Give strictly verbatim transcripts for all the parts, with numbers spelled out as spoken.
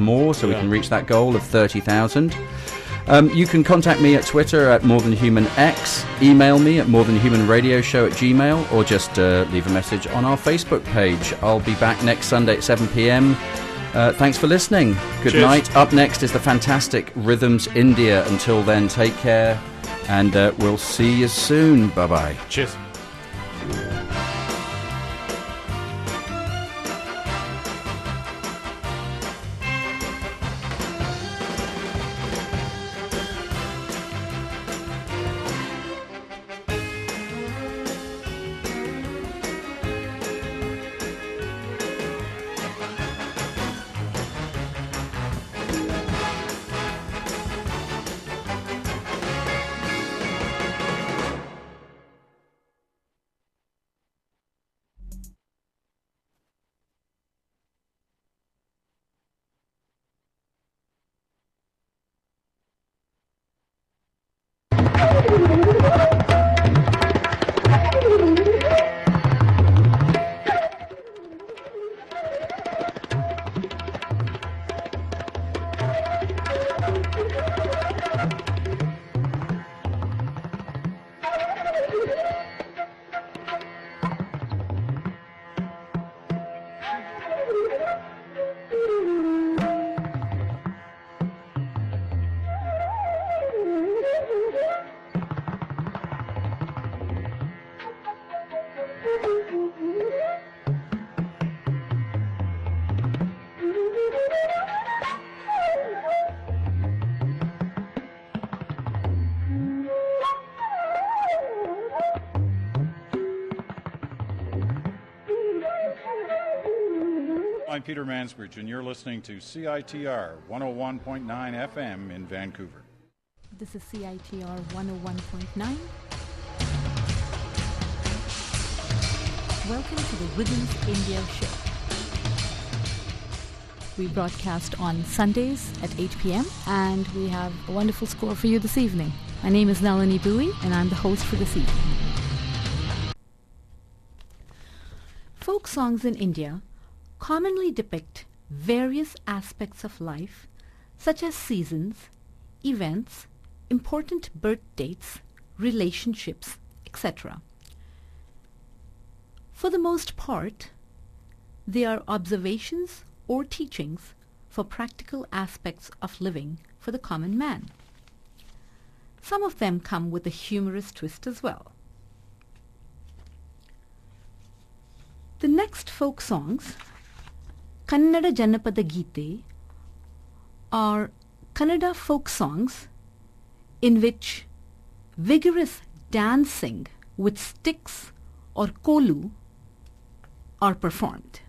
more so yeah. we can reach that goal of thirty thousand. Um, you can contact me at Twitter at More Than Human X, email me at More Than Human Radio Show at Gmail, or just uh, leave a message on our Facebook page. I'll be back next Sunday at seven p.m. Uh, thanks for listening. Good Cheers. night. Up next is the fantastic Rhythms India. Until then, take care, and uh, we'll see you soon. Bye-bye. Cheers. I'm Peter Mansbridge, and you're listening to C I T R one oh one point nine F M in Vancouver. This is C I T R one oh one point nine. Welcome to the Rhythms India show. We broadcast on Sundays at eight p.m. and we have a wonderful score for you this evening. My name is Nalini Bowie and I'm the host for this evening. Folk songs in India commonly depict various aspects of life, such as seasons, events, important birth dates, relationships, et cetera. For the most part, they are observations or teachings for practical aspects of living for the common man. Some of them come with a humorous twist as well. The next folk songs, Kannada Janapada Geete, are Kannada folk songs in which vigorous dancing with sticks or kolu are performed.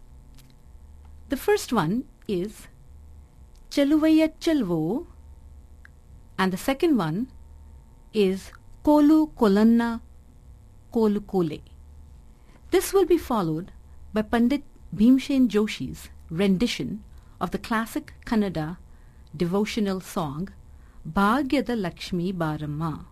The first one is Chaluvaya Chalvo, and the second one is Kolu Kolanna Kolu Kole. This will be followed by Pandit Bhimsen Joshi's rendition of the classic Kannada devotional song Bhagyada Lakshmi Baramma.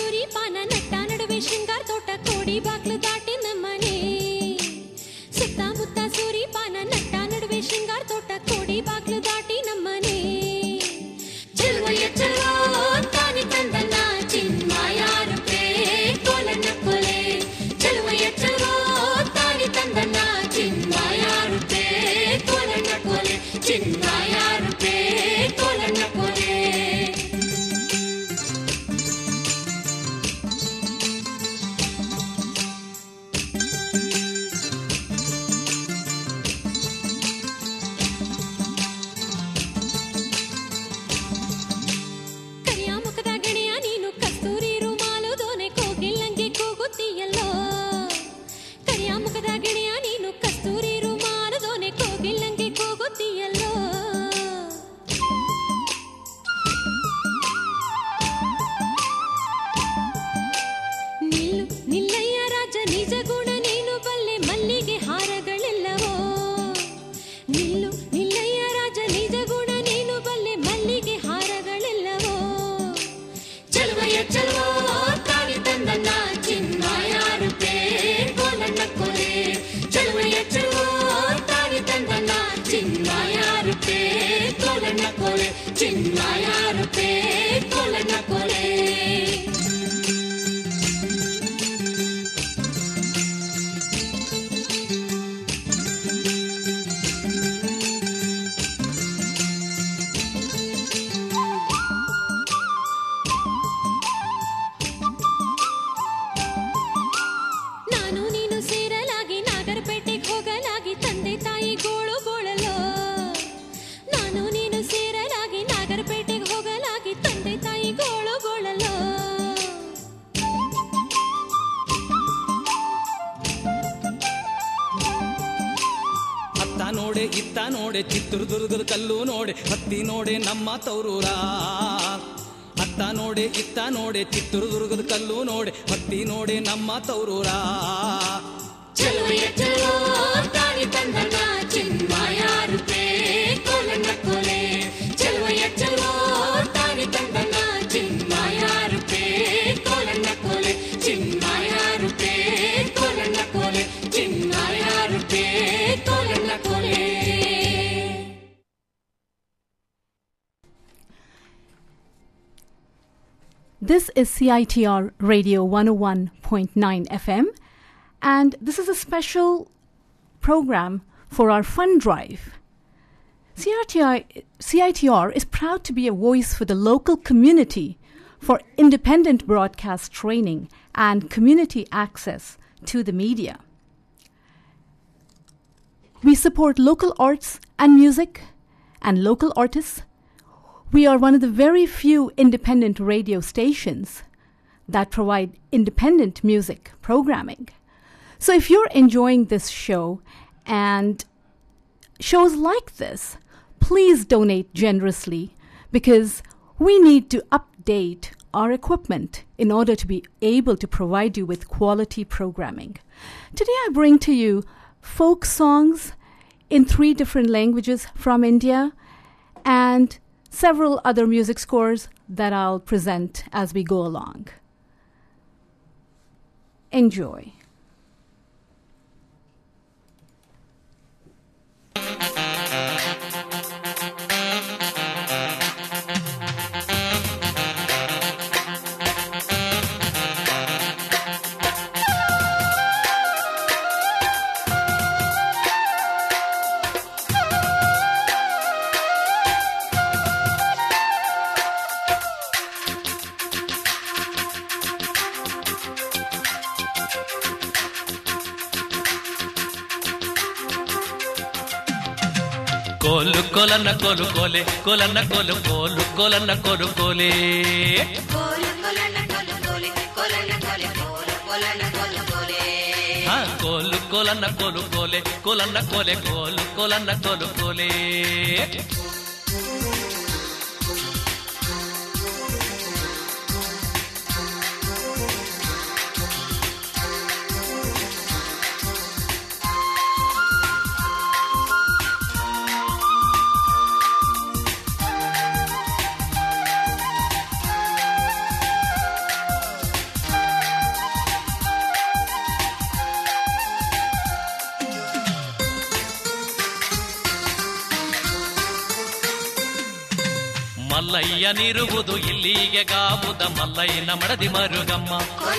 ಶೃಂಗಾರ ತೋಟ ಕೋಡಿ ಬಾಗ್ಲು ದಾಟಿ ನಮ್ಮನೆ ಸುತ್ತ చెలువో తాని తందన చిన్మయారుపే కొలన కొలే చిన్మయారుపే కొలన కొలే ನೋಡೆ ಇತ್ತ ನೋಡೆ ಚಿತ್ರದುರ್ಗದ ಕಲ್ಲು ನೋಡೆ ಹತ್ತಿ ನೋಡೆ ನಮ್ಮ ತೌರೂರ ಅತ್ತ ನೋಡೆ ಇತ್ತ ನೋಡೆ ಚಿತ್ರದುರ್ಗದ ಕಲ್ಲು ನೋಡೆ ಹತ್ತಿ ನೋಡೆ ನಮ್ಮ ತೌರೂರ ಚೆಲುವೆಯ ಚೆಲುವೋ ತಾನಿ ತಂದನ ಚಿನ್ಮಯಾರುಪೇ ಕೊಲನ ಕೊಲೆ ಚೆಲುವೆಯ ಚೆಲುವೋ ತಾನಿ ತಂದನ ಚಿನ್ಮಯಾರುಪೇ ಕೊಲನ ಕೊಲೆ ಚಿನ್ಮಯಾರುಪೇ ಕೊಲನ ಕೊಲೆ ಚಿನ್ಮಯಾರುಪೇ ಕೊಲನ ಕೊಲೆ. This is C I T R Radio one oh one point nine F M, and this is a special program for our fund drive. C I T R, C I T R is proud to be a voice for the local community for independent broadcast training and community access to the media. We support local arts and music and local artists. We are one of the very few independent radio stations that provide independent music programming. So if you're enjoying this show and shows like this, please donate generously because we need to update our equipment in order to be able to provide you with quality programming. Today I bring to you folk songs in three different languages from India and several other music scores that I'll present as we go along. Enjoy. ಕೋಲು ಕೊಲನ್ನ ಕೋಲು ಕೋಲೆ ಕೊಲನ್ನ ಕೋಲು ಕೋಲು ಕೊಲನ್ನ ಕೋಲು ಕೋಲೆ ಕೋಲು ಕೊಲನ ಕೋಲು ಕೋಲೆ ಕೊಲನ ಕೋಲೆ ಕೋಲು ಕೊಲನ ಕೋಲು ಕೋಲೆ ಹಾ ಕೋಲು ಕೊಲನ್ನ ಕೋಲು ಕೋಲೆ ಕೊಲನ್ನ ಕೋಲೆ ಕೋಲು ಕೊಲನ್ನ ಕೋಲು ಕೋಲೆ ಮಲ್ಲಯ್ಯನಿರುವುದು ಇಲ್ಲಿಗೆ ಗಾವುದ ಮಲ್ಲಯ್ಯನ ಮಡದಿ ಮರುಗಮ್ಮ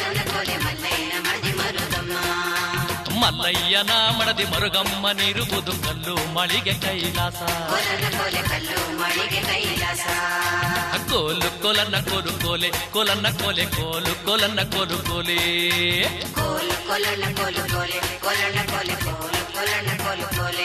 ಮಲ್ಲಯ್ಯನ ಮಡದಿ ಮರುಗಮ್ಮನಿರುವುದು ಕಲ್ಲು ಮಳಿಗೆ ಕೈಲಾಸ ಕೋಲು ಕೊಲನ್ನ ಕೋಲು ಕೋಲೆ ಕೊಲನ್ನ ಕೋಲೆ ಕೋಲು ಕೊಲನ್ನ ಕೋಲು ಕೋಲೆ ಕೋಲು ಕೊಲನ ಕೋಲು ಕೋಲೆ ಕೊಲನ ಕೋಲೆ ಕೋಲು ಕೊಲನ ಕೋಲು ಕೋಲೆ.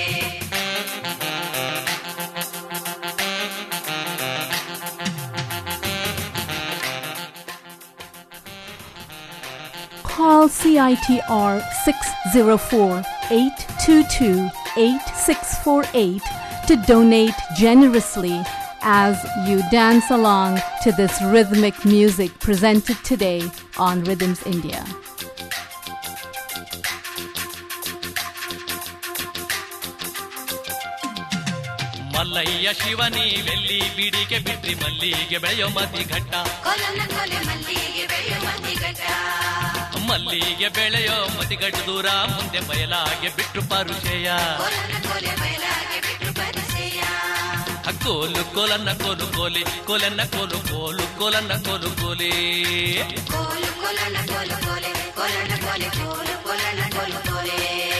Call C I T R six oh four, eight two two, eight six four eight to donate generously as you dance along to this rhythmic music presented today on Rhythms India. Mallayya Shivani Willey ಬಿಡಿಗೆ ಬಿಟ್ರಿ ಮಲ್ಲಿಗೆ ಬೆಳೆಯೋ ಮತಿ ಘಟ್ಟ ಕೊಲನ ಕೊಲೆ ಮಲ್ಲಿಗೆ ಬೆಳೆಯೋ ಮತಿ ಘಟ್ಟ ಮಲ್ಲಿಗೆ ಬೆಳೆಯೋ ಮತಿಗಡ್ಡ ದೂರ ಮುಂದೆ ಬಯಲಾಗೆ ಬಿಟ್ರು ಪರುಷೆಯ ಕೋಲು ಕೋಲನ್ನ ಕೋಲು ಕೋಲಿ ಕೋಲನ್ನ ಕೋಲು ಕೋಲು ಕೋಲನ್ನ ಕೋಲು ಕೋಲಿ ಕೋಲು ಕೋಲನ್ನ ಕೋಲು ಕೋಲೆ ಕೋಲನ್ನ ಕೋಲೆ ಕೋಲು ಕೋಲನ್ನ ಕೋಲು ಕೋಲೆ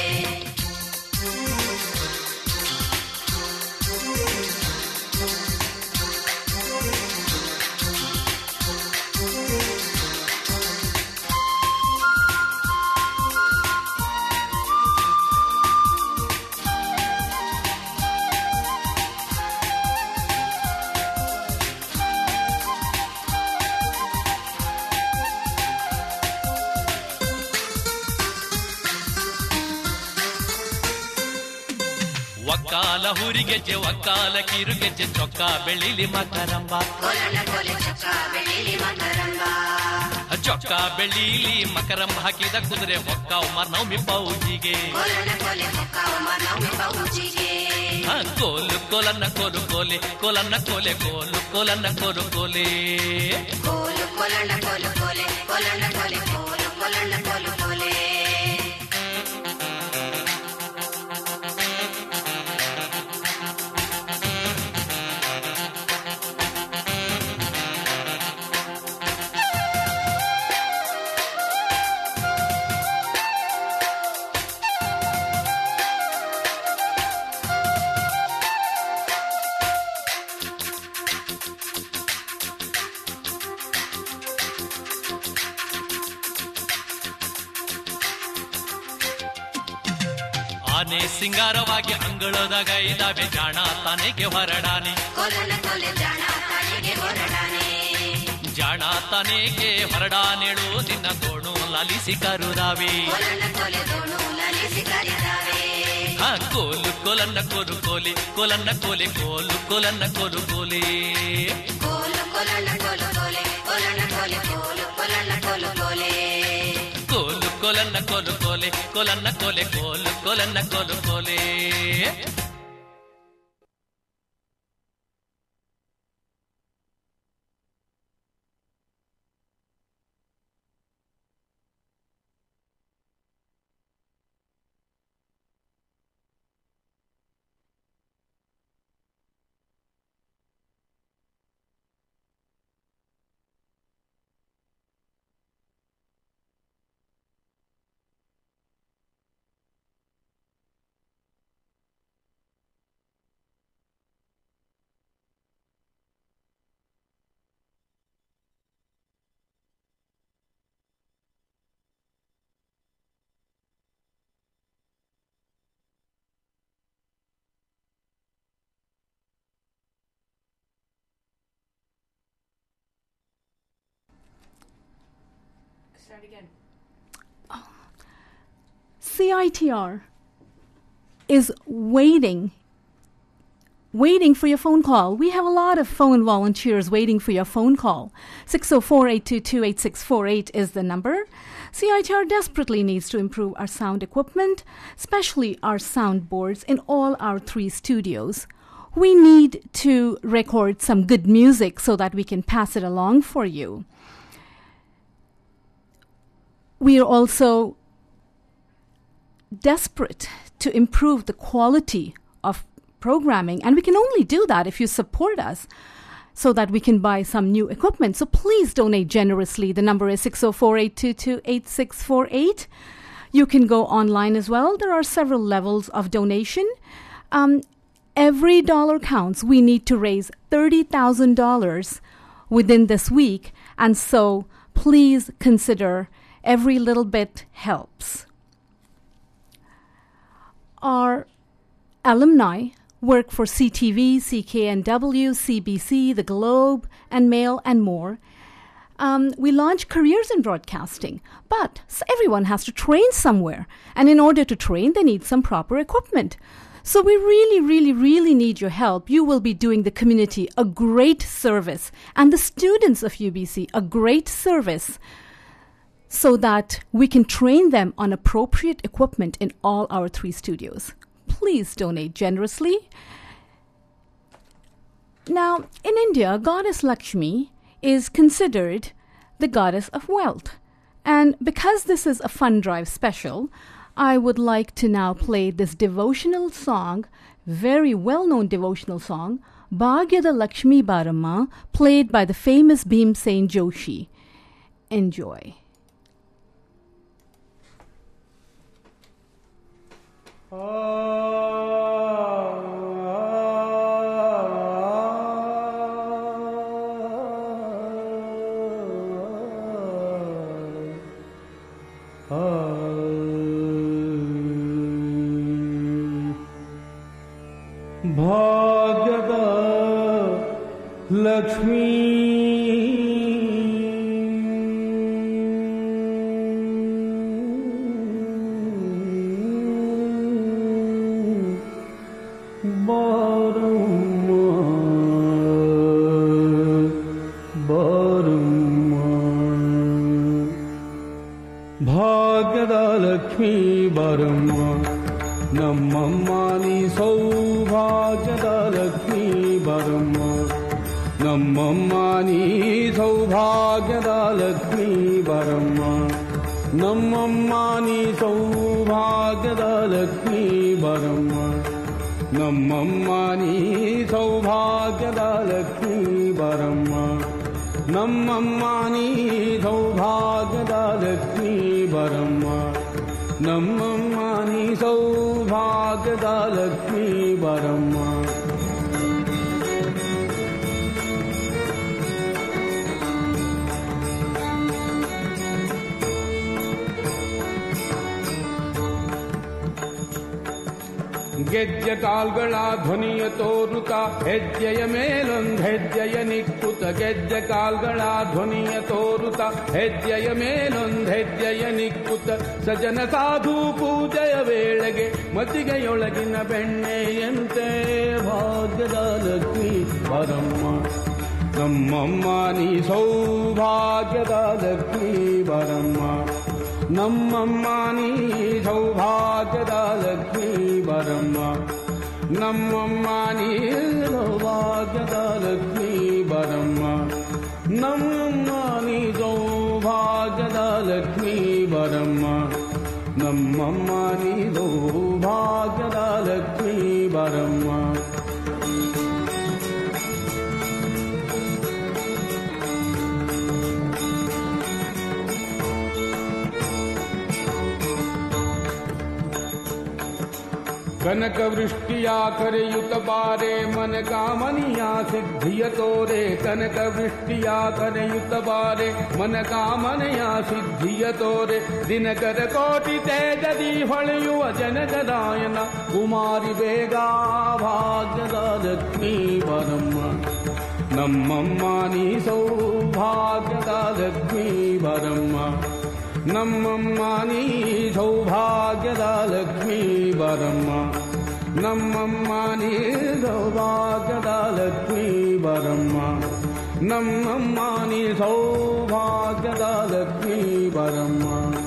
ಒಕ್ಕಾಲ ಹುರಿಗೆಜ್ಜೆ ಒಕ್ಕಾಲ ಕಿರುಗೆಜ್ಜೆ ಚೊಕ್ಕ ಬೆಳಿಲಿ ಮಕರಂಬ ಚೊಕ್ಕ ಬೆಳಿಲಿ ಮಕರಂಬ ಹಾಕಿದ ಕುದುರೆ ಒಕ್ಕ ಉಮರ್ ನವಮಿ ಪೌಜಿಗೆ ಕೋಲು ಕೋಲನ್ನ ಕೋಲು ಕೋಲೆ ಕೋಲನ್ನ ಕೋಲೆ ಕೋಲು ಕೋಲನ್ನ ಕೋಲು ಕೋಲೆ ಕೋಲು ಕೋಲನ್ನ ಕೋಲು ಕೋಲೆ ಕೋಲನ್ನ ಕೋಲೆ ಕೋಲು ಕೋಲನ್ನ ಕೋಲು ಕೋಲೆ ಆನೆ ಸಿಂಗಾರವಾಗಿ ಅಂಗಳದಾಗ ಇದಾವೆ ಜಾಣ ತಾನೆಗೆ ಹೊರಡಾನೆ ಜಾಣ ತಾನೆಗೆ ಹೊರಡಾನೇಳು ನಿನ್ನ ಗೋಣು ಲಾಲಿಸಿ ಕರುದಾವೆ ಹಾ ಕೋಲು ಕೋಲನ್ನ ಕೋಲು ಕೋಲಿ ಕೋಲನ್ನ ಕೋಲೆ ಕೋಲು ಕೋಲನ್ನ ಕೋಲು ಕೋಲಿ ಕೋಲು ಕೋಲನ್ನ ಕೋಲು ಕೋಲೆ ಕೋಲನ್ನ ಕೋಲೆ ಕೋಲು ಕೋಲನ್ನ ಕೋಲು ಕೋಲೆ ಕೋಲು ಕೋಲನ್ನ ಕೋಲು ಕೋಲೆ ಕೋಲನ್ನ ಕೋಲೆ ಕೋಲು ಕೋಲನ್ನ ಕೋಲು ಕೋಲೆ Start again. Oh. C I T R is waiting, waiting for your phone call. We have a lot of phone volunteers waiting for your phone call. six oh four, eight two two, eight six four eight is the number. C I T R desperately needs to improve our sound equipment, especially our soundboards in all our three studios. We need to record some good music so that we can pass it along for you. We are also desperate to improve the quality of programming, and we can only do that if you support us so that we can buy some new equipment. So please donate generously. The number is six oh four, eight two two, eight six four eight. You can go online as well. There are several levels of donation. Um, every dollar counts. We need to raise thirty thousand dollars within this week, and so please consider every little bit helps. Our alumni work for C T V, C K N W, C B C, The Globe, and Mail, and more. Um, we launch careers in broadcasting, but everyone has to train somewhere. And in order to train, they need some proper equipment. So we really, really, really need your help. You will be doing the community a great service, and the students of U B C a great service, so that we can train them on appropriate equipment in all our three studios. Please donate generously. Now, in India, Goddess Lakshmi is considered the goddess of wealth. And because this is a Fun Drive special, I would like to now play this devotional song, very well-known devotional song, Bhagyada Lakshmi Baramma, played by the famous Bhimsen Joshi. Enjoy. Bhagyada Lakshmi Baramma Baramma Bhagyada Lakshmi Baramma Nammani Saubhagyada Lakshmi Baramma Nammani Saubhagyada Lakshmi Baramma Nammani Saubhagyada Lakshmi Baramma Nammani Saubhagyada Lakshmi Baramma Nammani Saubhagyada Lakshmi Baramma Nammani Saubhagyada Lakshmi Baramma ಗೆಜ್ಜೆ ಕಾಲ್ಗಳ ಧ್ವನಿಯ ತೋರುತ್ತ ಹೆಜ್ಜೆಯ ಮೇಲೊಂದು ಹೆಜ್ಜೆಯ ನಿಕ್ಕುತ್ತ ಗೆಜ್ಜೆ ಕಾಲ್ಗಳ ಧ್ವನಿಯ ತೋರುತ್ತ ಹೆಜ್ಜೆಯ ಮೇಲೊಂದು ಹೆಜ್ಜೆಯ ನಿಕ್ಕುತ್ತ ಸಜನ ಸಾಧು ಪೂಜೆಯ ವೇಳೆಗೆ ಮತಿಗೆಯೊಳಗಿನ ಬೆಣ್ಣೆಯಂತೆ ಭಾಗ್ಯದ ಲಕ್ಷ್ಮೀ ಬಾರಮ್ಮ ನಮ್ಮಮ್ಮ ನೀ ಸೌಭಾಗ್ಯದ ಲಕ್ಷ್ಮೀ ಬಾರಮ್ಮ ನಮ್ಮಮ್ಮ ನೀ ಸೌಭಾಗ್ಯದ ಲಕ್ಷ್ಮೀ ಬಾರಮ್ಮ ನಮ್ಮಮ್ಮ ನೀ ಸೌಭಾಗ್ಯದ ಲಕ್ಷ್ಮೀ ಬಾರಮ್ಮ ನಮ್ಮಮ್ಮ ನೀ ಸೌಭಾಗ್ಯದ ಲಕ್ಷ್ಮೀ ಬಾರಮ್ಮ ನಮ್ಮಮ್ಮ ನೀ ಸೌಭಾಗ್ಯದ ಲಕ್ಷ್ಮೀ ಬಾರಮ್ಮ ಕನಕ ವೃಷ್ಟಿಯ ಕರೆಯುತ್ತ ಬಾರೆ ಮನ ಕಾಮನಿಯ ಸಿದ್ಧಿಯ ತೋರೆ ಕನಕ ವೃಷ್ಟಿಯ ಕರೆಯುತ್ತ ಬಾರೆ ಮನ ಕಾಮನೆಯ ಸಿದ್ಧಿಯ ತೋರೆ ದಿನಕರ ಕೋಟಿ ತೇಜದಿ ಹೊಳೆಯುವ ಜನಕದಾಯನ ಕುಮಾರಿ ಬೇಗ ಭಾಗ್ಯದ ಲಕ್ಷ್ಮೀ ಬಾರಮ್ಮ ನಮ್ಮಮ್ಮ ನೀ ಸೌಭಾಗ್ಯದ ಲಕ್ಷ್ಮೀ ಬಾರಮ್ಮ ನಮ್ಮಮ್ಮ ನೀ ಸೌಭಾಗ್ಯದ ಲಕ್ಷ್ಮೀ ಬಾರಮ್ಮ ನಮ್ಮಮ್ಮ ನೀ ಸೌಭಾಗ್ಯದ ಲಕ್ಷ್ಮೀ ಬಾರಮ್ಮ ನಮ್ಮಮ್ಮ ನೀ ಸೌಭಾಗ್ಯದ ಲಕ್ಷ್ಮೀ ಬಾರಮ್ಮ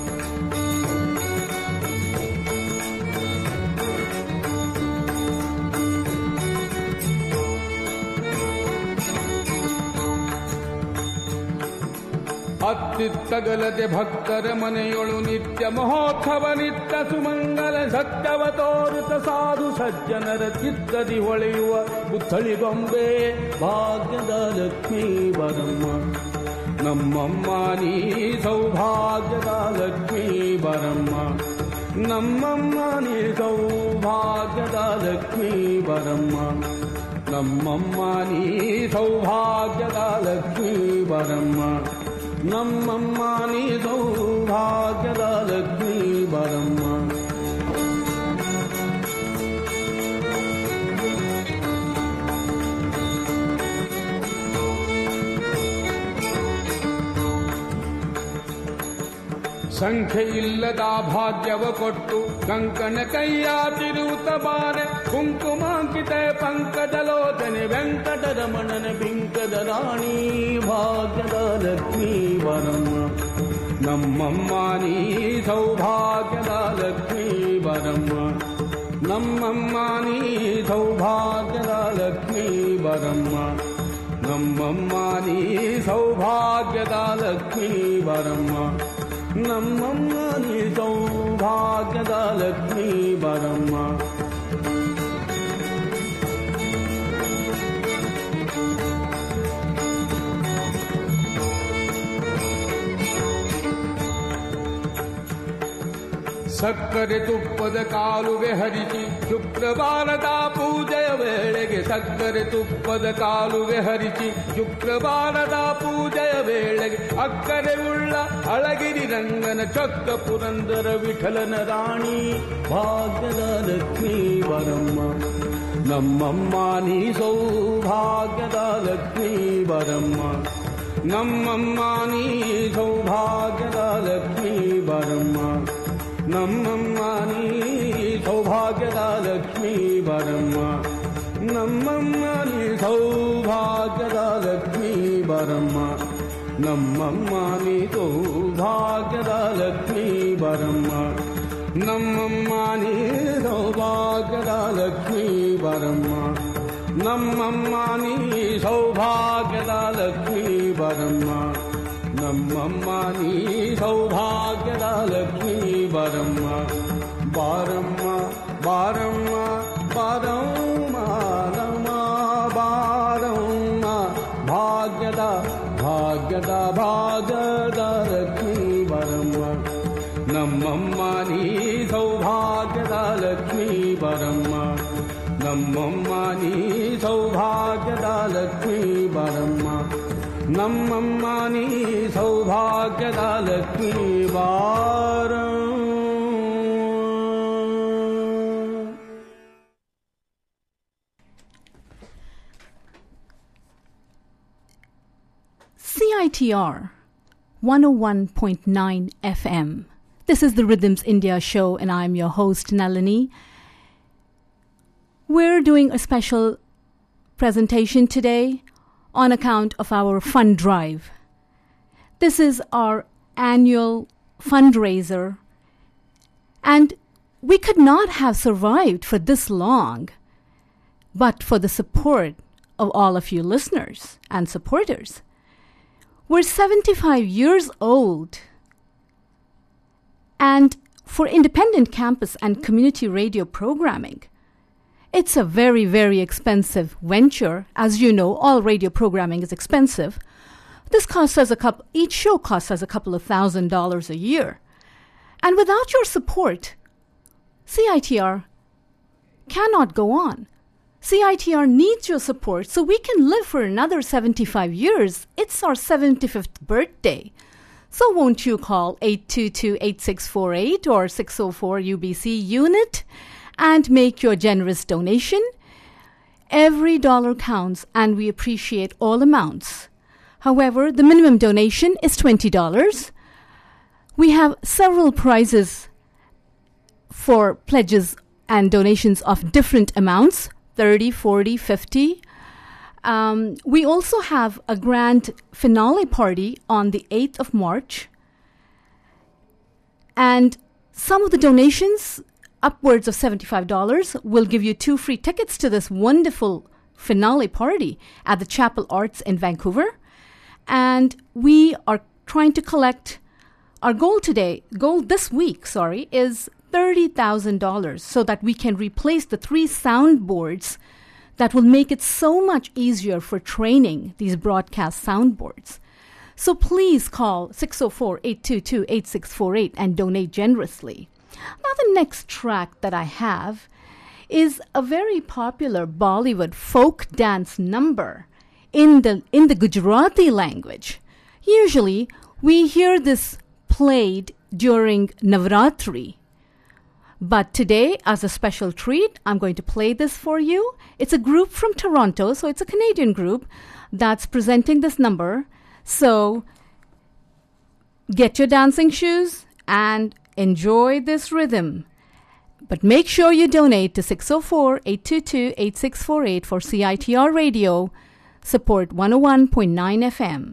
ಅತ್ತಿತ್ತಗಲದೆ ಭಕ್ತರ ಮನೆಯೊಳು ನಿತ್ಯ ಮಹೋತ್ಸವ ನಿತ್ಯ ಸುಮಂಗಲ ಸತ್ಯವ ತೋರುತ ಸಾಧು ಸಜ್ಜನರ ಚಿತ್ತದಿ ಹೊಳೆಯುವ ಪುತ್ಥಳಿ ಗೊಂಬೆ ಭಾಗ್ಯದ ಲಕ್ಷ್ಮೀ ಬಾರಮ್ಮ ನಮ್ಮಮ್ಮ ನೀ ಸೌಭಾಗ್ಯದ ಲಕ್ಷ್ಮೀ ಬಾರಮ್ಮ ನಮ್ಮಮ್ಮ ನೀ ಸೌಭಾಗ್ಯದ ಲಕ್ಷ್ಮೀ ಬಾರಮ್ಮ ನಮ್ಮಮ್ಮ ನೀ ಸೌಭಾಗ್ಯದ ಲಕ್ಷ್ಮೀ ಬಾರಮ್ಮ ನಮ್ಮಮ್ಮ ನೀ ಸೌಭಾಗ್ಯದ ಲಕ್ಷ್ಮೀ ಬಾರಮ್ಮ ಸಂಖ್ಯೆಯಿಲ್ಲದ ಭಾಗ್ಯವ ಕೊಟ್ಟು ಕಂಕಣ ಕೈಯ ತಿರುವುತ ಬಾರೆ ಕುಂಕುಮಾಂಕಿತ ಪಂಕದ ಲೋಚನೆ ವೆಂಕಟರಮಣನ ಬಿಂಕದ ರಾಣಿ ಭಾಗ್ಯದ ಲಕ್ಷ್ಮೀ ಬಾರಮ್ಮ ನಮ್ಮಮ್ಮ ನೀ ಸೌಭಾಗ್ಯದ ಲಕ್ಷ್ಮೀ ಬಾರಮ್ಮ ನಮ್ಮಮ್ಮ ನೀ ಸೌಭಾಗ್ಯದ ಲಕ್ಷ್ಮೀ ಬಾರಮ್ಮ ನಮ್ಮಮ್ಮ ನೀ ಸೌಭಾಗ್ಯದ ಲಕ್ಷ್ಮೀ ಬಾರಮ್ಮ ನಮ್ಮಮ್ಮ ನೀ ಸೌಭಾಗ್ಯದ ಲಕ್ಷ್ಮೀ ಬರಮ್ಮ. ಸಕ್ಕರೆ ತುಪ್ಪದ ಕಾಲುವೆ ಹರಿಸಿ ಶುಕ್ರವಾರದ ಪೂಜೆಯ ವೇಳೆಗೆ ಸಕ್ಕರೆ ತುಪ್ಪದ ಕಾಲುವೆ ಹರಿಸಿ ಶುಕ್ರವಾರದ ಪೂಜೆಯ ವೇಳೆಗೆ ಅಕ್ಕರೆ ಉಳ್ಳ ಅಳಗಿರಿ ರಂಗನ ಚೊಕ್ಕ ಪುರಂದರ ವಿಠಲನ ರಾಣಿ ಭಾಗ್ಯದ ಲಕ್ಷ್ಮೀ ಬರಮ್ಮ. ನಮ್ಮಮ್ಮ ನೀ ಸೌಭಾಗ್ಯದ ಲಕ್ಷ್ಮೀ ಬರಮ್ಮ. ನಮ್ಮಮ್ಮ ನೀ ಸೌಭಾಗ್ಯದ ಲಕ್ಷ್ಮೀ ಬರಮ್ಮ. ನಮ್ಮಮ್ಮ ನೀ ಸೌಭಾಗ್ಯದ ಲಕ್ಷ್ಮೀ ಬರಮ್ಮ. ನಮ್ಮಮ್ಮ ನೀ ಸೌಭಾಗ್ಯದ ಲಕ್ಷ್ಮೀ ಬರಮ್ಮ. ನಮ್ಮಮ್ಮ ನೀ ಸೌಭಾಗ್ಯದ ಲಕ್ಷ್ಮೀ ಬರಮ್ಮ. ನಮ್ಮಮ್ಮ ನೀ ಸೌಭಾಗ್ಯದ ಲಕ್ಷ್ಮೀ ಬರಮ್ಮ. ನಮ್ಮಮ್ಮ ನೀ ಸೌಭಾಗ್ಯದ ಲಕ್ಷ್ಮೀ ಬರಮ್ಮ. ನಮ್ಮಮ್ಮ ನೀ ಸೌಭಾಗ್ಯದ ಲಕ್ಷ್ಮೀ ಬರಮ್ಮ. ಬಾರಮ್ಮ ಬಾರಮ್ಮ ಬಾರಮ್ಮ ನಮ ಬಾರಮ್ಮ ಭಾಗ್ಯದ ಭಾಗ್ಯದ ಭಾಗ್ಯದ ಲಕ್ಷ್ಮೀ ಬರಮ್ಮ. ನಮ್ಮಮ್ಮ ನೀ ಸೌಭಾಗ್ಯದ ಲಕ್ಷ್ಮೀ ಬರಮ್ಮ. ನಮ್ಮಮ್ಮ ನೀ ಸೌಭಾಗ್ಯದ ಲಕ್ಷ್ಮೀ ಬರಮ್ಮ. ನಮ್ಮಮ್ಮ ನೀ ಸೌಭಾಗ್ಯದ ಲಕ್ಷ್ಮೀ ಬಾರಮ್ಮ. C I T R one oh one point nine F M. This is the Rhythms India show, and I'm your host, Nalini. We're doing a special presentation today on account of our fund drive. This is our annual fundraiser, and we could not have survived for this long but for the support of all of you listeners and supporters. We're seventy-five years old, and for independent campus and community radio programming, it's a very, very expensive venture. As you know, all radio programming is expensive. This costs us a couple, each show costs us a couple of thousand dollars a year. And without your support, C I T R cannot go on. C I T R needs your support so we can live for another seventy-five years. It's our seventy-fifth birthday. So won't you call eight two two, eight six four eight or six oh four U B C unit and make your generous donation? Every dollar counts, and we appreciate all amounts. However, the minimum donation is twenty dollars. We have several prizes for pledges and donations of different amounts, thirty, forty, fifty. Um, we also have a grand finale party on the eighth of March. And some of the donations, upwards of seventy-five dollars, will give you two free tickets to this wonderful finale party at the Chapel Arts in Vancouver. And we are trying to collect, our goal today, goal this week, sorry, is thirty thousand dollars so that we can replace the three soundboards that will make it so much easier for training these broadcast soundboards. So please call six oh four, eight two two, eight six four eight and donate generously. Now, the next track that I have is a very popular Bollywood folk dance number in the in the Gujarati language. Usually, we hear this played during Navratri. But today, as a special treat, I'm going to play this for you. It's a group from Toronto, so it's a Canadian group that's presenting this number. So, get your dancing shoes and enjoy this rhythm. But make sure you donate to six oh four, eight two two, eight six four eight for C I T R Radio. Support one oh one point nine F M.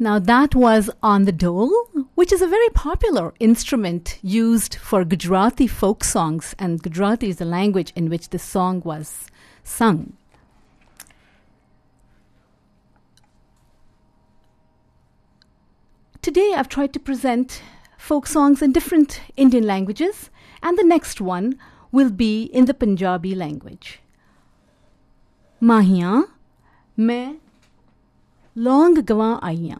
Now that was on the dole, which is a very popular instrument used for Gujarati folk songs, and Gujarati is the language in which this song was sung. Today I've tried to present folk songs in different Indian languages, and the next one will be in the Punjabi language. Mahiyan, main long gawan aiyan.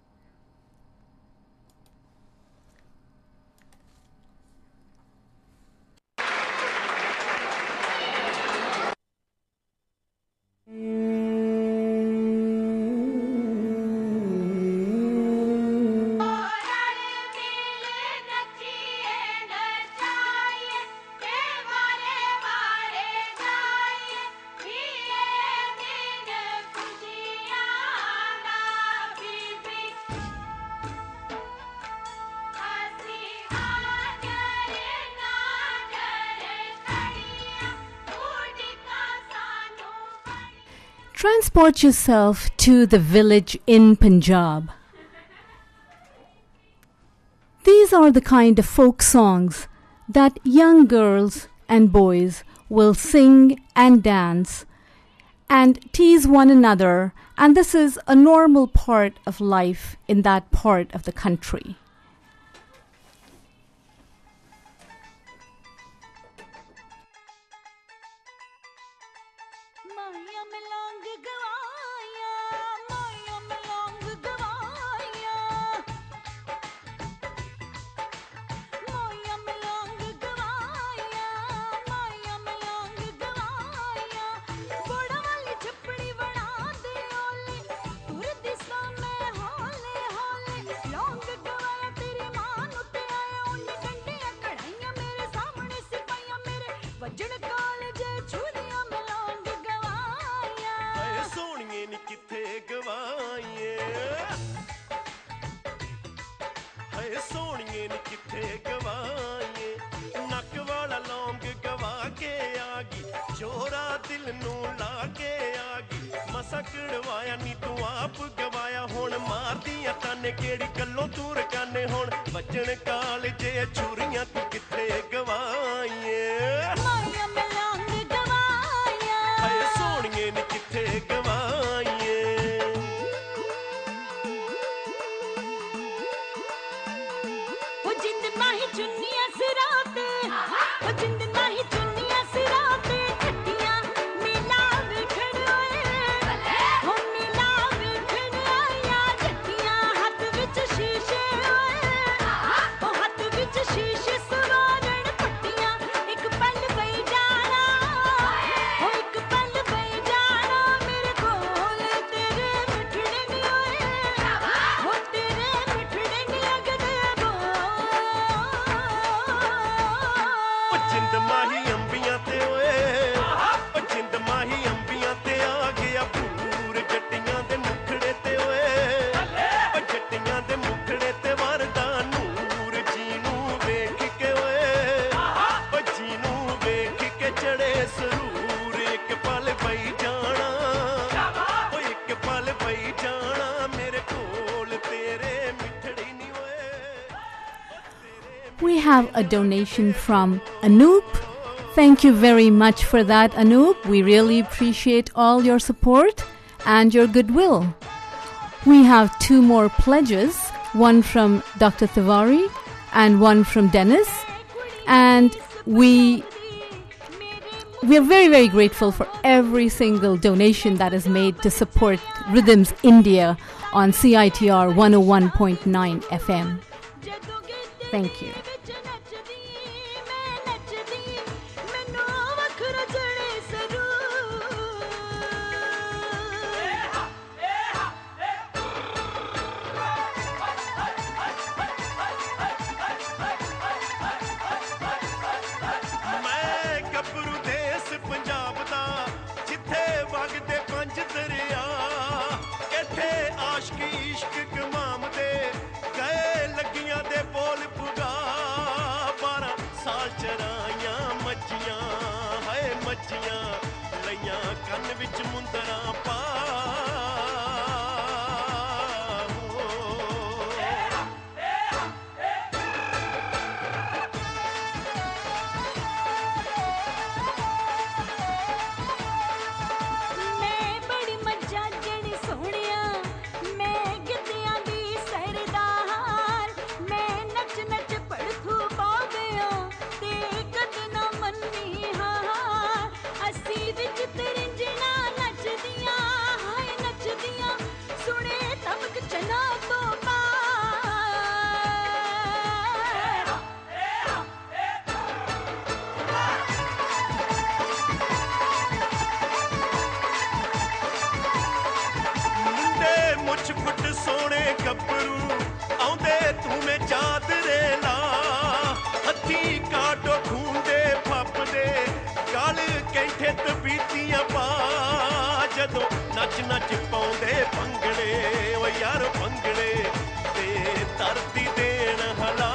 Transport yourself to the village in Punjab. These are the kind of folk songs that young girls and boys will sing and dance and tease one another, and this is a normal part of life in that part of the country. We have a donation from Anoop. Thank you very much for that, Anoop. We really appreciate all your support and your goodwill. We have two more pledges, one from Doctor Tiwari and one from Dennis. And we we are very, very grateful for every single donation that is made to support Rhythms India on C I T R one oh one point nine F M. Thank you. ਕੰਨ ਵਿੱਚ ਮੁੰਦਰਾ ਪਾ के गब्बरू आउंदे तुम्हें चादरे ला हथी काटो खूंदे फपदे गल कैंठे तबीतियां पा जदों नच नच पाउंदे भंगड़े ओ यार भंगड़े ते धरती देन हला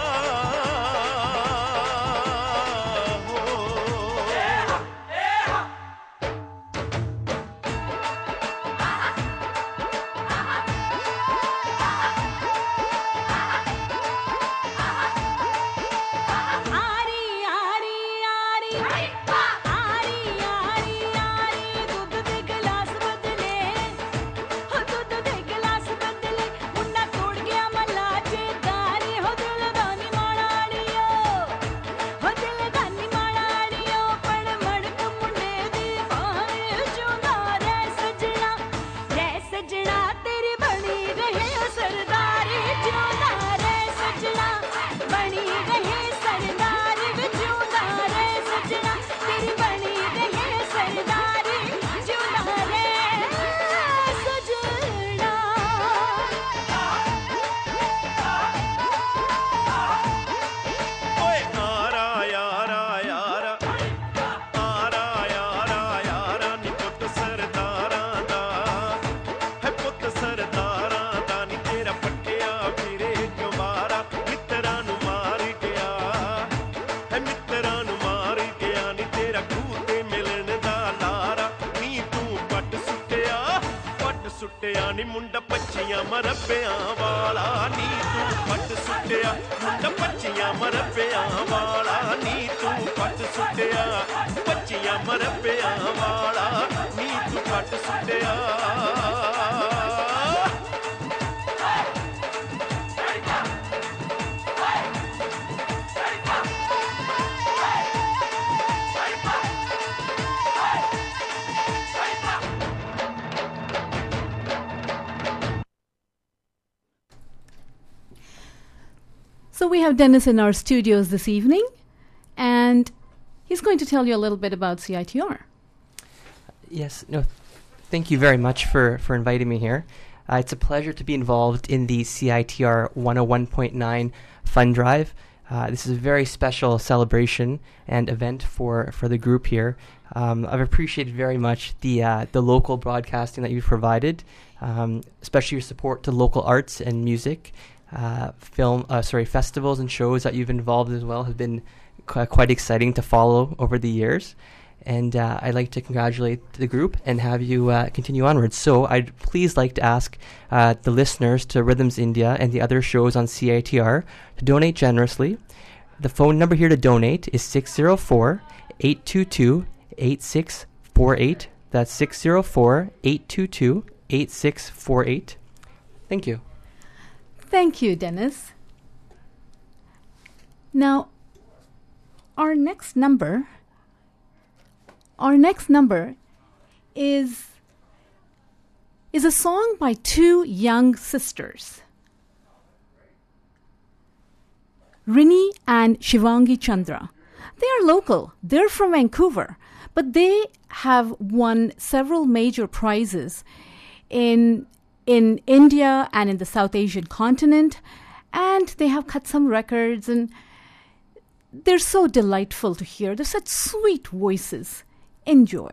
मुंडा पच्चियां मरब्बियां वाला नी तू फट सुटिया मुंडा पच्चियां मरब्बियां वाला नी तू फट सुटिया पच्चियां मरब्बियां वाला नी तू फट सुटिया So we have Dennis in our studios this evening, and he's going to tell you a little bit about C I T R. Yes, no, thank you very much for, for inviting me here. Uh, it's a pleasure to be involved in the C I T R one oh one point nine Fund Drive. Uh, this is a very special celebration and event for, for the group here. Um, I've appreciated very much the uh, the local broadcasting that you've provided, um, especially your support to local arts and music. Uh, film, uh, sorry, festivals and shows that you've involved as well have been qu- quite exciting to follow over the years. And uh, I'd like to congratulate the group and have you uh, continue onwards. So I'd please like to ask uh, the listeners to Rhythms India and the other shows on C I T R to donate generously. The phone number here to donate is six oh four, eight two two, eight six four eight. That's six oh four, eight two two, eight six four eight. Thank you. Thank you, Dennis. Now, our next number, our next number is, is a song by two young sisters, Rini and Shivangi Chandra. They are local. They're from Vancouver, but they have won several major prizes in in India and in the South Asian continent, and they have cut some records, and they're so delightful to hear. They're such sweet voices. Enjoy.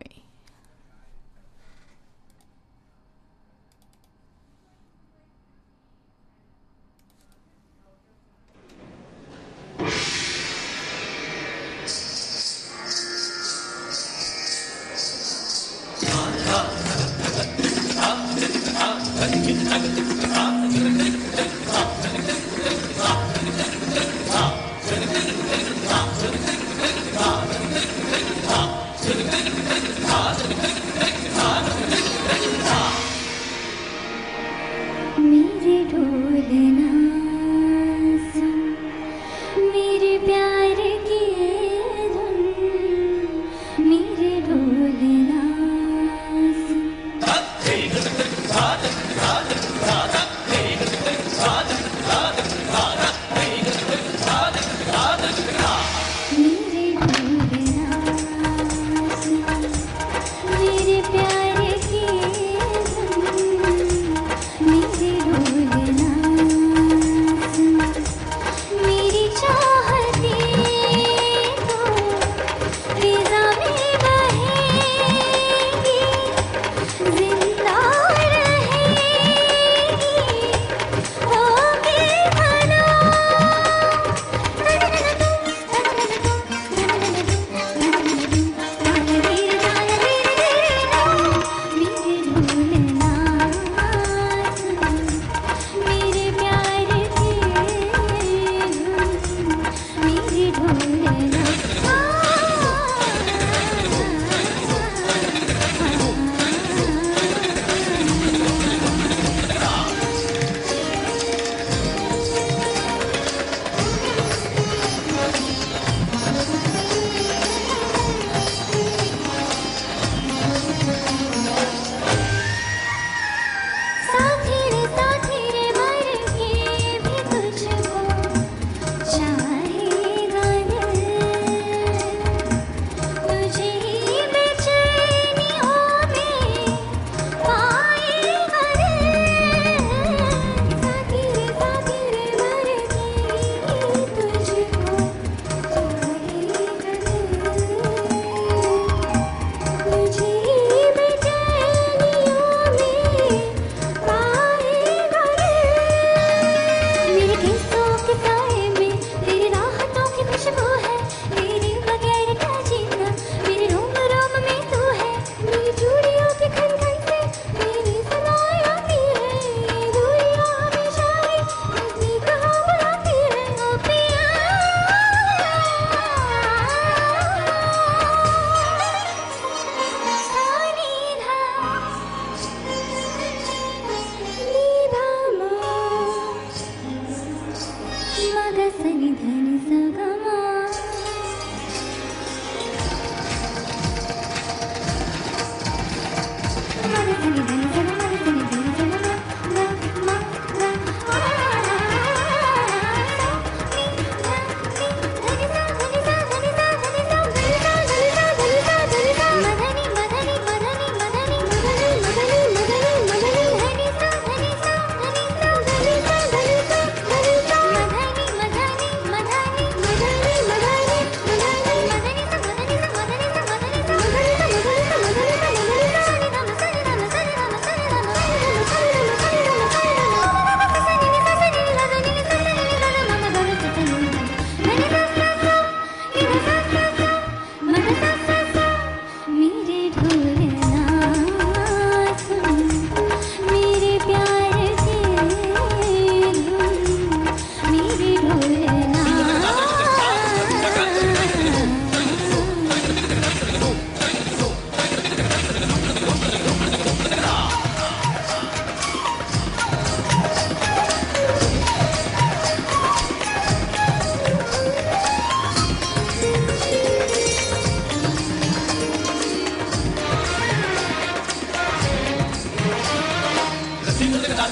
Ah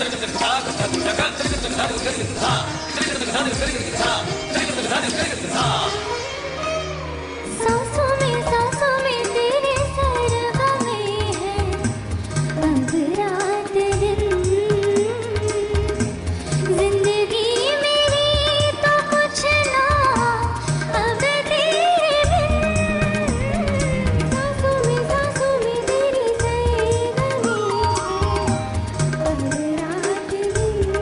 सांसों में सांसों में तेरे सरगमे हैं अब रात दिन जिंदगी मेरी तो कुछ ना अब तेरे बिन सांसों में सांसों में तेरे सरगमे हैं अब रात दिन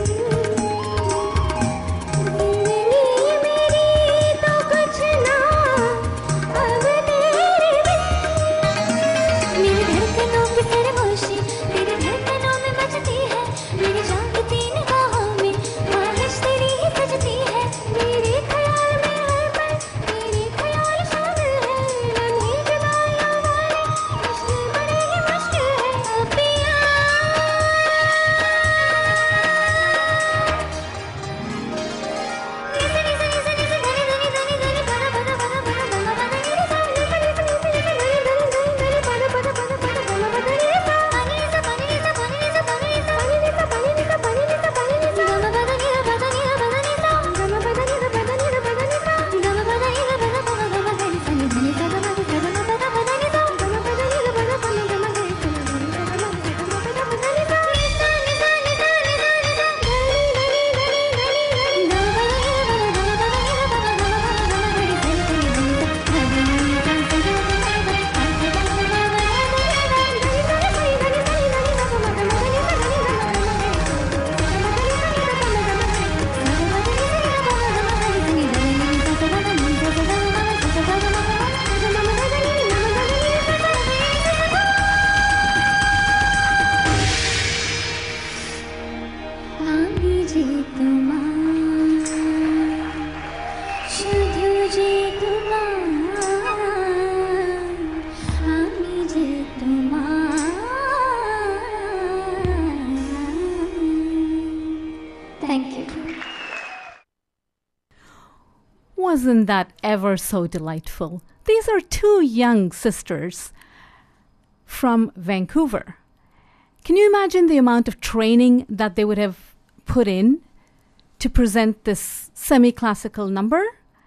Wasn't that ever so delightful? These are two young sisters from Vancouver. Can you imagine the amount of training that they would have put in to present this semi-classical number?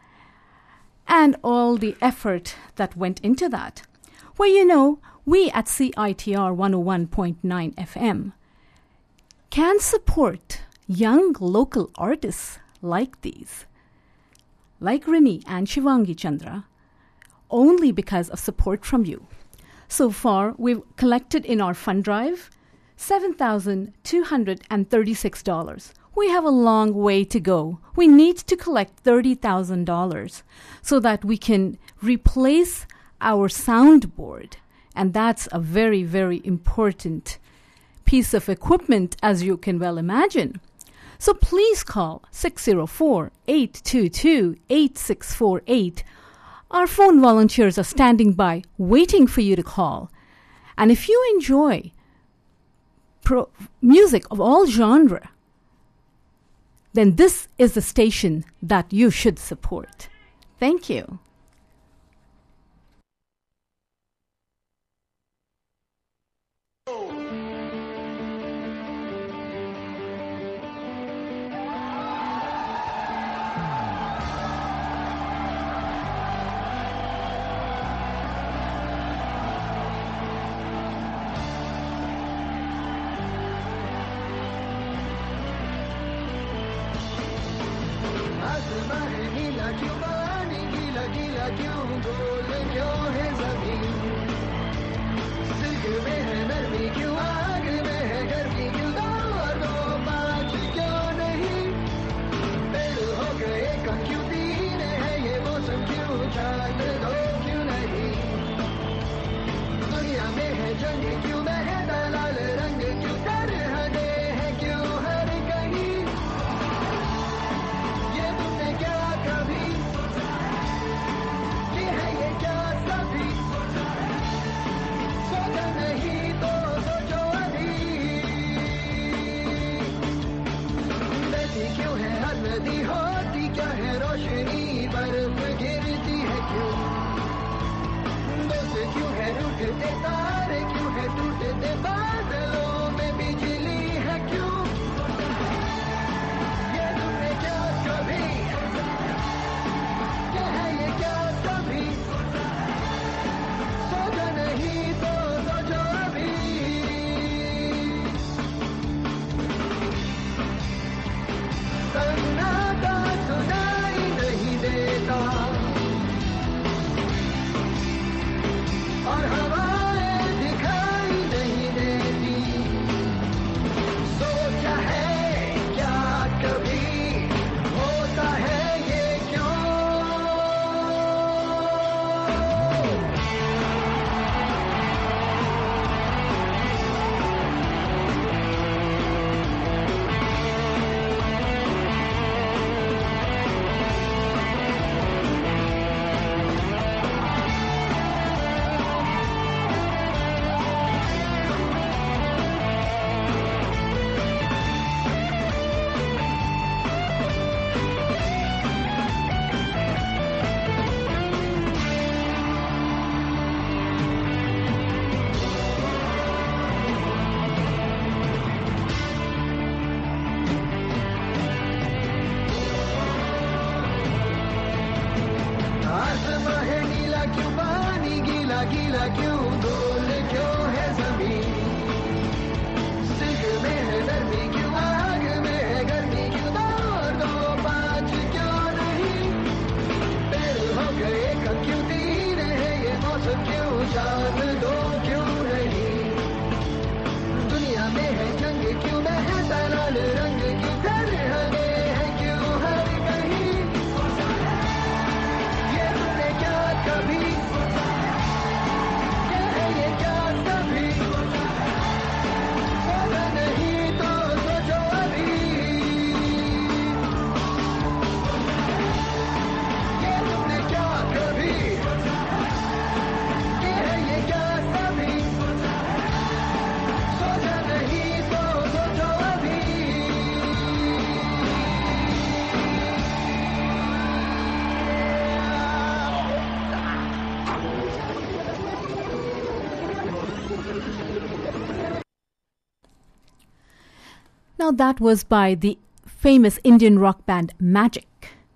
And all the effort that went into that. Well, you know, we at C I T R one oh one point nine F M can support young local artists like these, like Rini and Shivangi Chandra, only because of support from you. So far, we've collected in our fund drive seven thousand two hundred thirty-six dollars. We have a long way to go. We need to collect thirty thousand dollars so that we can replace our soundboard. And that's a very, very important piece of equipment, as you can well imagine. So please call six oh four, eight two two, eight six four eight. Our phone volunteers are standing by, waiting for you to call. And if you enjoy pro- music of all genre, then this is the station that you should support. Thank you. तारे क्यों है टूटते बादलों में बिजली है क्यों Now that was by the famous Indian rock band Magic.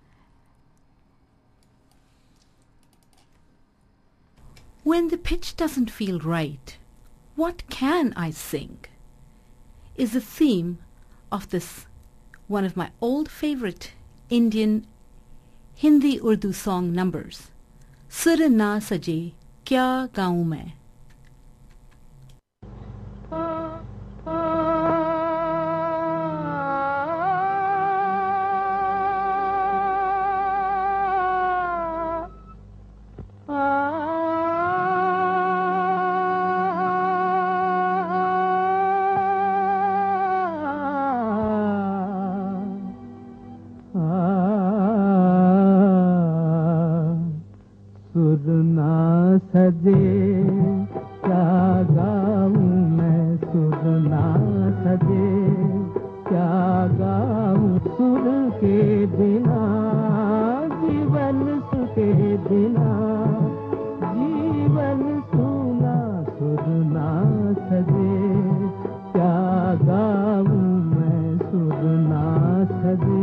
When the pitch doesn't feel right, what can I sing? Is the theme of this one of my old favorite Indian Hindi Urdu song numbers. Sur na saje, kya gaun main? सजे क्या गाऊं मैं सुर ना सजे क्या गाऊं सुर के बिना जीवन सुखे बिना जीवन सुना सुर ना सजे क्या गाऊं मैं सुर ना सजे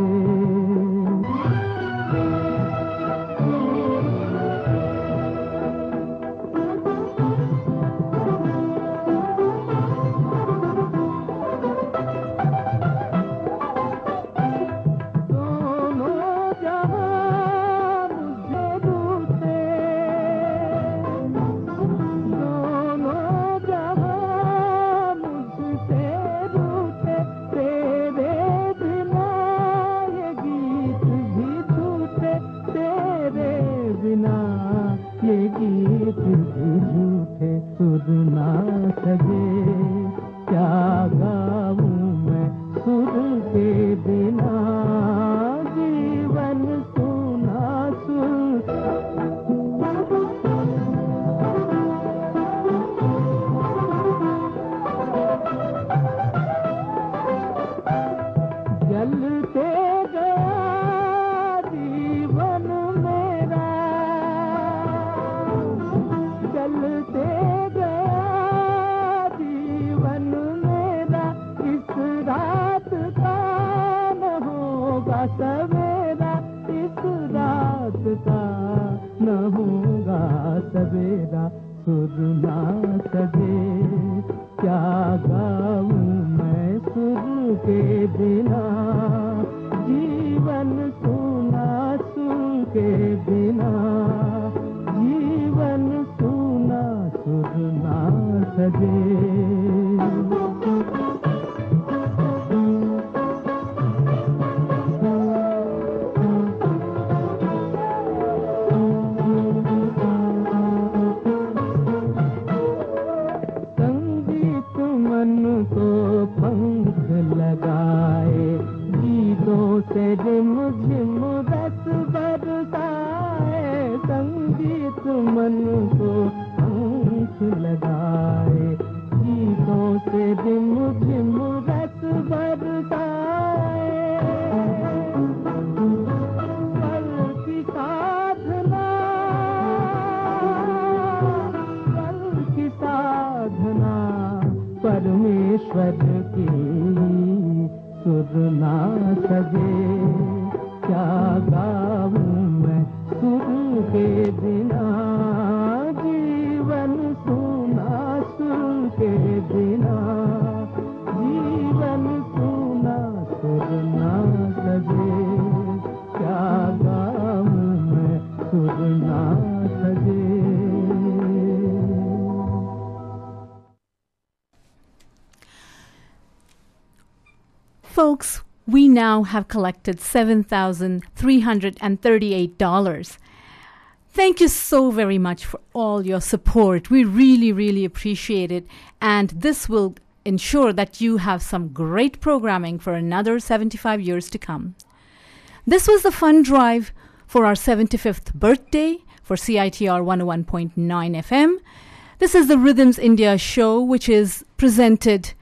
Folks, we now have collected seven thousand three hundred thirty-eight dollars. Thank you so very much for all your support. We really, really appreciate it. And this will ensure that you have some great programming for another seventy-five years to come. This was the fund drive for our seventy-fifth birthday for C I T R one oh one point nine F M. This is the Rhythms India show, which is presented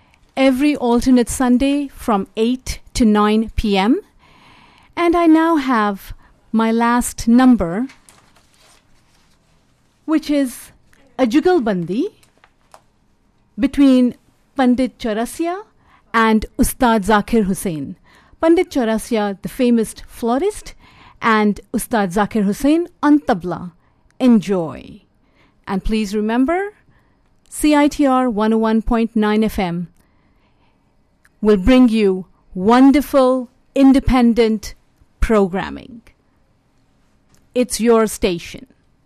every alternate Sunday from eight to nine p.m. And I now have my last number, which is a jugalbandi between Pandit Chaurasia and Ustad Zakir Hussain. Pandit Chaurasia, the famous florist, and Ustad Zakir Hussain on tabla. Enjoy. And please remember, C I T R one oh one point nine F M will bring you wonderful, independent programming. It's your station.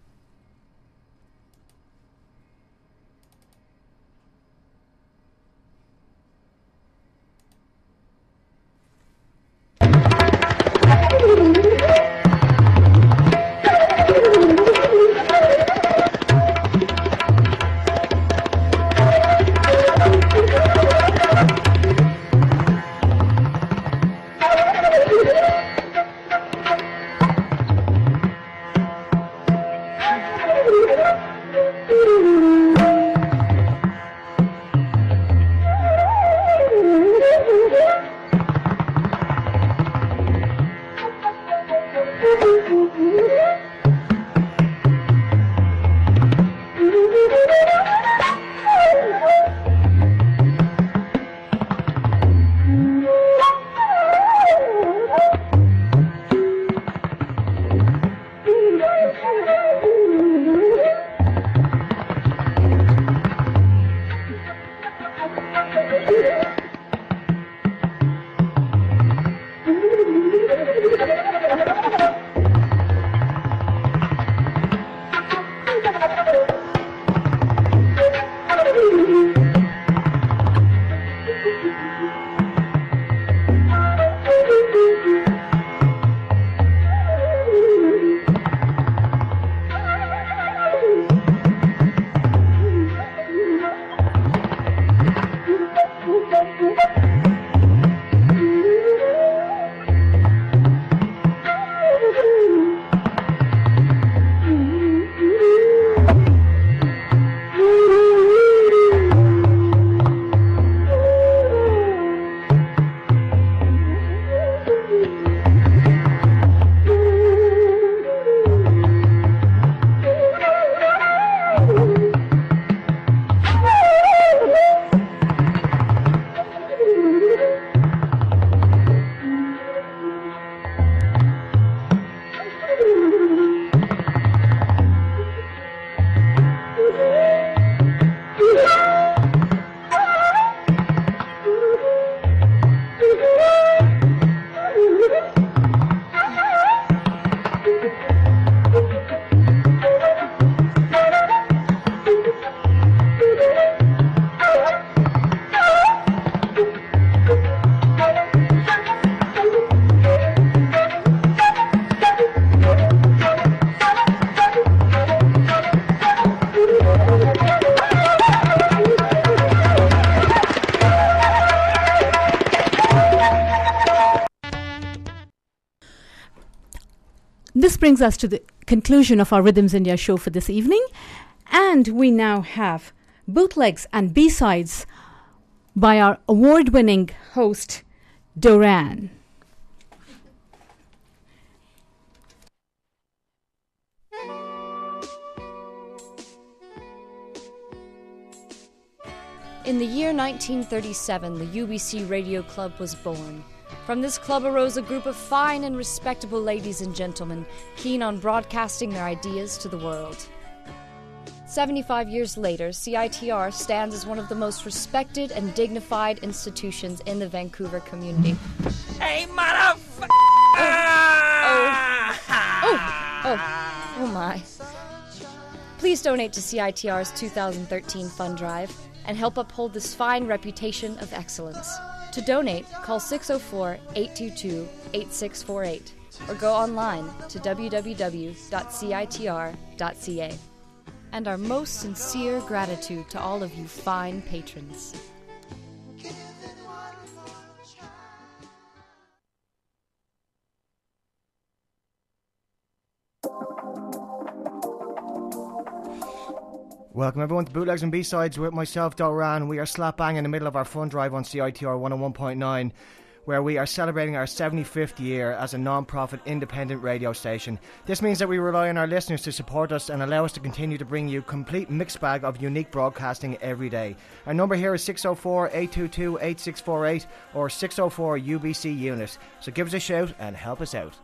This brings us to the conclusion of our Rhythms India show for this evening. And we now have bootlegs and B-sides by our award-winning host, Doran. In the year nineteen thirty-seven, the U B C Radio Club was born. From this club arose a group of fine and respectable ladies and gentlemen, keen on broadcasting their ideas to the world. seventy-five years later, C I T R stands as one of the most respected and dignified institutions in the Vancouver community. Hey, motherfucker! Oh. Oh. Oh. Oh my. Please donate to C I T R's two thousand thirteen fund drive and help uphold this fine reputation of excellence. To donate, call six oh four, eight two two, eight six four eight or go online to w w w dot c i t r dot c a. And our most sincere gratitude to all of you fine patrons. Welcome everyone to Bootlegs and B-Sides with myself, Doran. We are slap bang in the middle of our fun drive on C I T R one oh one point nine. where we are celebrating our seventy-fifth year as a non-profit independent radio station. This means that we rely on our listeners to support us and allow us to continue to bring you complete mixed bag of unique broadcasting every day. Our number here is six oh four, eight two two, eight six four eight or six oh four U B C unit. So give us a shout and help us out.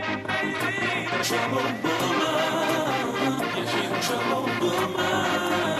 Trouble woman, trouble woman.